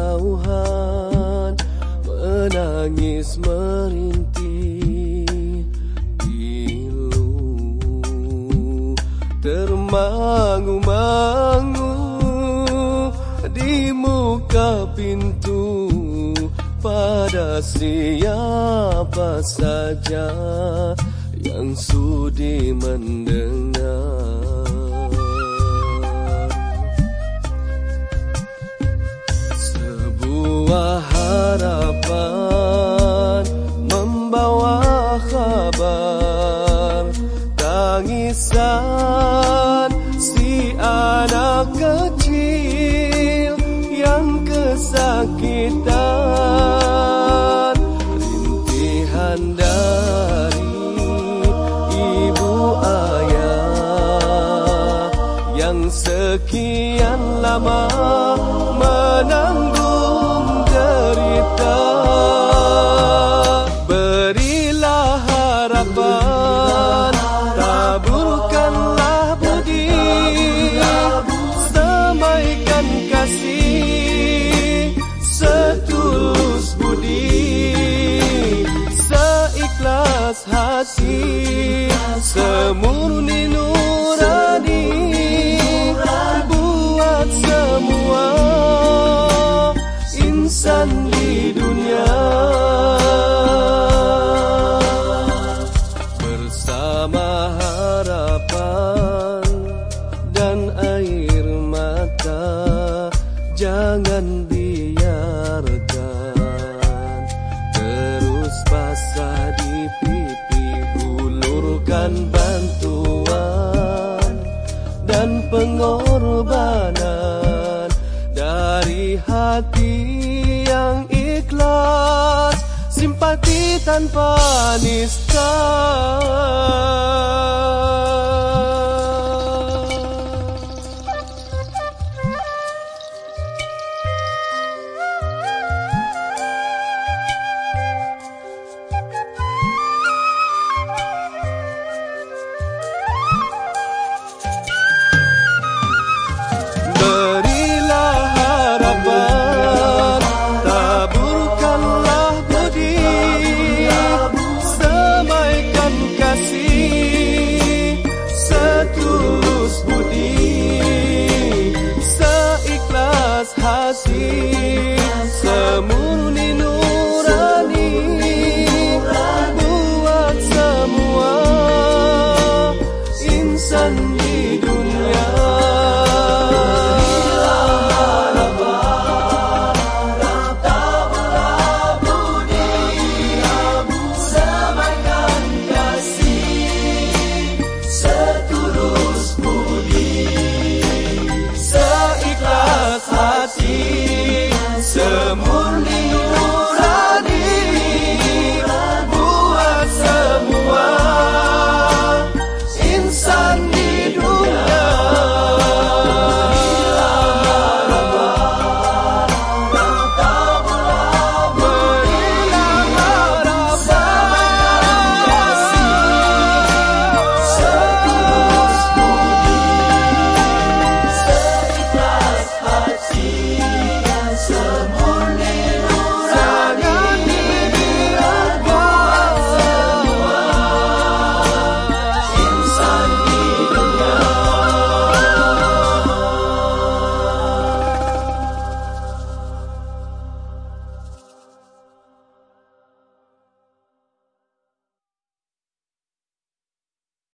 kejauhan menangis merintih, pilu termangu-mangu di muka pintu. Pada siapa saja yang sudi mendengar, sebuah harapan membawa kabar tangisan si anak kecil yang kesakitan, rintihan dari ibu ayah yang sekian lama menanggung derita. Berilah harapan, taburkanlah budi, semaikan kasih setulus budi, seikhlas hati, semurni nurani, buat semua insan di dunia. Bersama harapan dan air mata, jangan biarkan terus basah di pipi. Hulurkan bantuan dan pengorbanan dari hati yang ikhlas, simpati tanpa nista. Setulus budi, seikhlas hati,